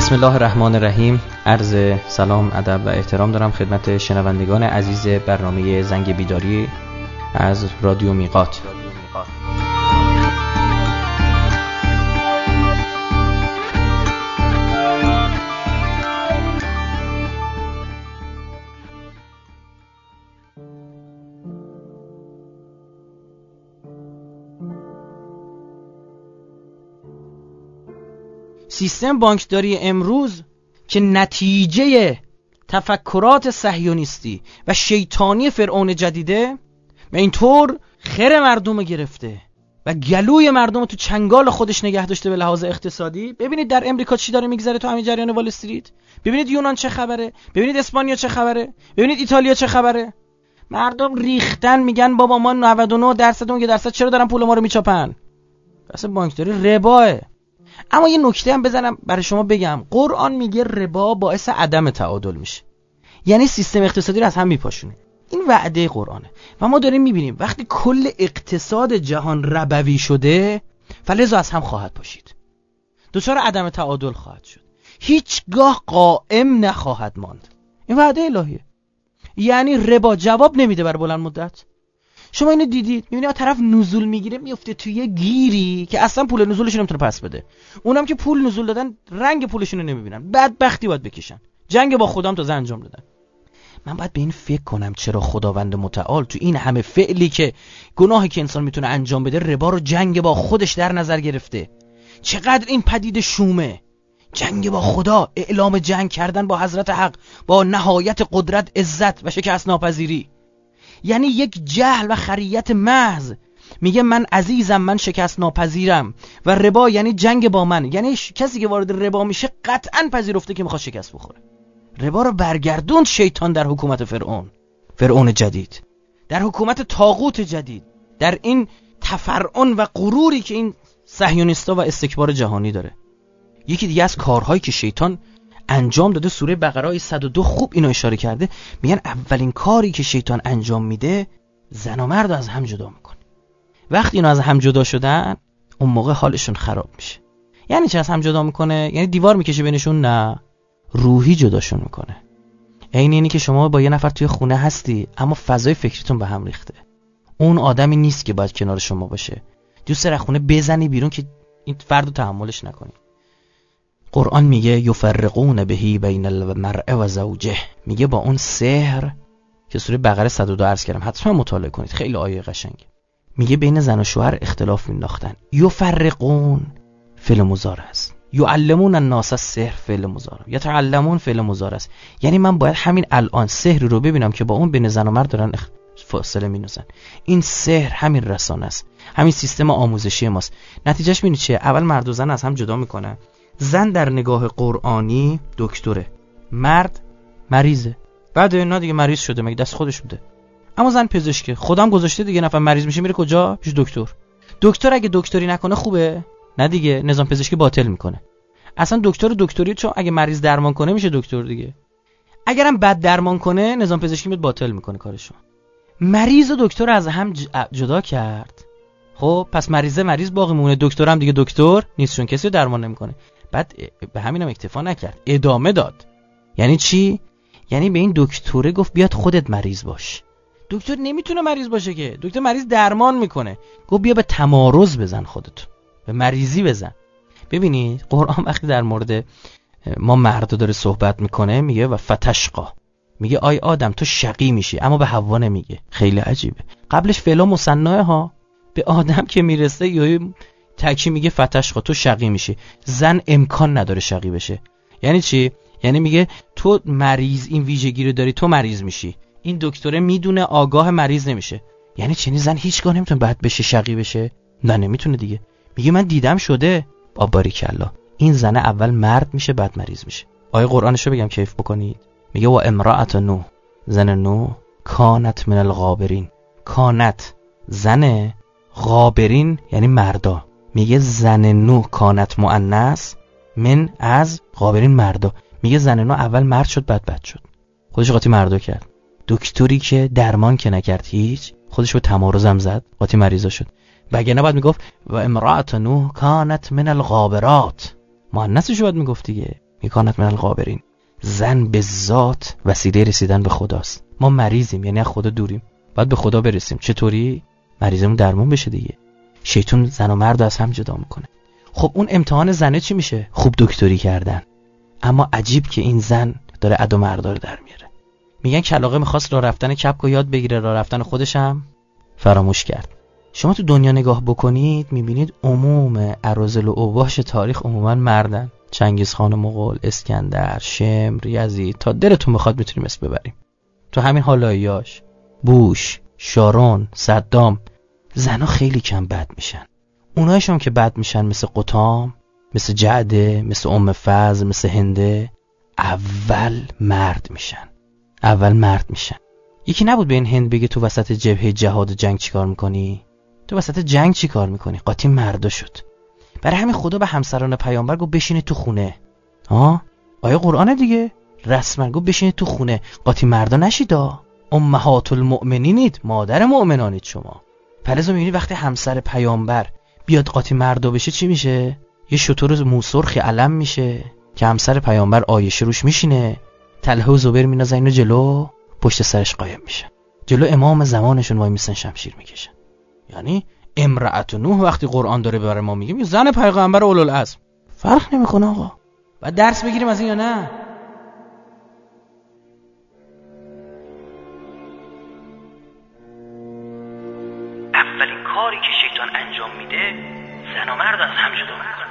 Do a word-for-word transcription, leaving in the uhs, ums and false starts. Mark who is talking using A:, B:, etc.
A: بسم الله الرحمن الرحیم. عرض سلام، ادب و احترام دارم خدمت شنوندگان عزیز برنامه زنگ بیداری از رادیو میقات. سیستم بانکداری امروز که نتیجه تفکرات صهیونیستی و شیطانی فرعون جدیده و اینطور خیر مردم گرفته و گلوی مردم تو چنگال خودش نگه داشته به لحاظ اقتصادی. ببینید در امریکا چی داره میگذره تو همین جریان وال استریت. ببینید یونان چه خبره، ببینید اسپانیا چه خبره، ببینید ایتالیا چه خبره. مردم ریختن میگن بابا ما نود و نه درصد اون که درصد چرا دارن پول ما رو میچاپن. اصلا بانکداری رباه. اما یه نکته هم بزنم برای شما بگم، قرآن میگه ربا باعث عدم تعادل میشه، یعنی سیستم اقتصادی رو از هم میپاشونه. این وعده قرآنه و ما داریم میبینیم وقتی کل اقتصاد جهان ربوی شده فلزا از هم خواهد پاشید، دچار عدم تعادل خواهد شد، هیچگاه قائم نخواهد ماند. این وعده الهیه. یعنی ربا جواب نمیده بر بلند مدت. شما اینو دیدید، میبینید طرف نزول میگیره میفته توی یه گیری که اصلا پول نزولش نمیتونه پس بده. اونم که پول نزول دادن رنگ پولشون رو نمیبینن، بدبختی باید بکشن، جنگ با خودم تازه انجام دادن. من باید به این فکر کنم چرا خداوند متعال تو این همه فعلی که گناهی که انسان میتونه انجام بده ربا رو جنگ با خودش در نظر گرفته. چقدر این پدیده شومه. جنگ با خدا، اعلام جنگ کردن با حضرت حق، با نهایت قدرت، عزت و شکست ناپذیری. یعنی یک جهل و خریت محض. میگه من عزیزم، من شکست ناپذیرم. و ربا یعنی جنگ با من، یعنی کسی که وارد ربا میشه قطعا پذیرفته که میخواد شکست بخوره. ربا رو برگردوند شیطان در حکومت فرعون، فرعون جدید، در حکومت طاغوت جدید، در این تفرعن و غروری که این صهیونیستا و استکبار جهانی داره. یکی دیگه از کارهایی که شیطان انجام داده، سوره بقره صد و دو خوب اینو اشاره کرده، میگن اولین کاری که شیطان انجام میده زن و مرد از هم جدا میکنه. وقتی اینا از هم جدا شدن اون موقع حالشون خراب میشه. یعنی چه از هم جدا میکنه؟ یعنی دیوار میکشه بینشون؟ نه، روحی جداشون میکنه. عین اینی که شما با یه نفر توی خونه هستی اما فضای فکریتون به هم ریخته. اون آدمی نیست که باید کنار شما باشه. دوست داری خونه بزنی بیرون که این فردو تحملش نکنی. قرآن میگه یفرقون بهی بین المرء و زوجه، میگه با اون سحر که سوره بقره صد و دو عرض کردم، حتما مطالعه کنید، خیلی آیه قشنگه. میگه بین زن و شوهر اختلاف مینداختن. یفرقون فعل مضارع است، یعلمون الناس السحر فعل مضارع، یتعلمون فعل مضارع است. یعنی من باید همین الان سحر رو ببینم که با اون بین زن و مرد دارن فاصله می‌نوزن. این سحر همین رسانه است، همین سیستم آموزشی ماست. نتیجهش می‌بینید چیه؟ اول مرد و زن از هم جدا میکنن. زن در نگاه قرآنی دکتره، مرد مریضه. بعد اینا دیگه مریض شده، مگه دست خودش بوده؟ اما زن پزشکه، خودم گذاشته دیگه. نفر مریض میشه میره کجا؟ پیش دکتر. دکتر اگه دکتری نکنه خوبه؟ نه دیگه، نظام پزشکی باطل میکنه. اصلا دکتر دکتری چون اگه مریض درمان کنه میشه دکتر دیگه. اگرم بد درمان کنه نظام پزشکی میاد باطل میکنه کارشو. مریض و دکتر از هم جدا کرد. خب پس مریضه مریض باقی مونه، دکتر هم دیگه دکتر نیست چون کسی درمان نمیکنه. بعد به همینم اکتفا نکرد، ادامه داد. یعنی چی؟ یعنی به این دکتره گفت بیاد خودت مریض باش. دکتر نمیتونه مریض باشه که، دکتر مریض درمان میکنه. گفت بیا به تمارض بزن خودت، به مریضی بزن. ببینید قرآن وقتی در مورد ما مرد داره صحبت میکنه میگه و فتشقا، میگه آی آدم تو شقی میشی، اما به حوا نمیگه. خیلی عجیبه. قبلش فعلا مثناه ها، به آدم که میرسه یا تکی میگه فتشقا تو شقی میشی. زن امکان نداره شقی بشه. یعنی چی؟ یعنی میگه تو مریض این ویژگی رو داری، تو مریض میشی. این دکتره میدونه، آگاه مریض نمیشه. یعنی چنین زن هیچگاه نمیتونه بد بشه، شقی بشه. نه نمیتونه دیگه. میگه من دیدم شده. باریکالله. این زن اول مرد میشه بعد مریض میشه. آیه قرآنشو بگم کیف بکنید. میگه و امرأت نوح، زن نوح، کانت من الغابرین. کانت زن، غابرین یعنی مردا. میگه زن نوح کانت مؤنث من از غابرین مردا. میگه زن نوح اول مرد شد بعد بد شد، خودش قاطی مردا کرد. دکتری که درمان که نکرد هیچ، خودش به تمارضم زد، قاطی مریضا شد. وگرنه بعد میگفت و امرأت نوح کانت من الغابرات، مؤنثش باید میگفت دیگه. میکانت من الغابرین. زن به ذات وسیله رسیدن به خداست. ما مریضیم، یعنی از خدا دوریم، باید به خدا برسیم. چطوری؟ مریضمون درمون بشه دیگه. شیطان زن و مرد از هم جدا میکنه. خب اون امتحان زنه چی میشه؟ خوب دکتری کردن. اما عجیب که این زن داره ادا مردا رو در میاره. میگن کلاغه میخواست راه رفتن کپک رو یاد بگیره، راه رفتن خودش هم فراموش کرد. شما تو دنیا نگاه بکنید میبینید عموم اراذل و اوباش تاریخ عموما مردن. چنگیزخان مغول، اسکندر، شمر، یزید، تا دلتون بخواد میتونیم اسم ببریم. تو همین حالاییاش بوش، شارون، صدام، زنا خیلی کم بد میشن. اونایشون که بد میشن مثل قطام، مثل جعده، مثل ام فضل، مثل هنده، اول مرد میشن. اول مرد میشن. یکی نبود به این هند بگه تو وسط جبهه جهاد و جنگ چیکار میکنی؟ تو وسط جنگ چیکار میکنی؟ قاطی مردا شد. برای همین خدا به همسران پیامبر گفت بشینید تو خونه. ها؟ آیه قرآن دیگه. رسما گفت بشینید تو خونه. قاطی مردا نشیدا. امهات المؤمنینید، مادر مؤمنانید شما. پلزو میبینی وقتی همسر پیامبر بیاد قاطی مردا بشه چی میشه؟ یه شتر موسرخی علم میشه که همسر پیامبر عایشه روش میشینه، طلحه و زبیر مینازن اینو جلو، پشت سرش قایم میشن، جلو امام زمانشون وای میسن شمشیر میکشن. یعنی امرأت نوح وقتی قرآن داره برای ما میگه زن پیغمبر اولوالعزم. فرق نمیکنه آقا. و درس بگیریم از این یا نه؟ اولین کاری که شیطان انجام میده زن و مرد از هم جدا میکنه.